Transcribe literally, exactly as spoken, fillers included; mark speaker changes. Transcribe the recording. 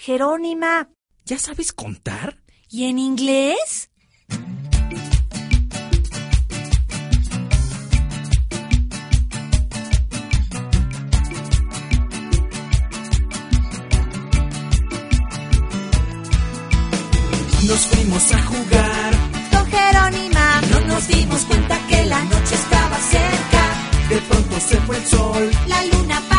Speaker 1: Jerónima.
Speaker 2: ¿Ya sabes contar?
Speaker 1: ¿Y en inglés?
Speaker 2: Nos fuimos a jugar
Speaker 1: Con Jerónima.
Speaker 2: No nos dimos cuenta que la noche estaba cerca. De pronto se fue el sol.
Speaker 1: La luna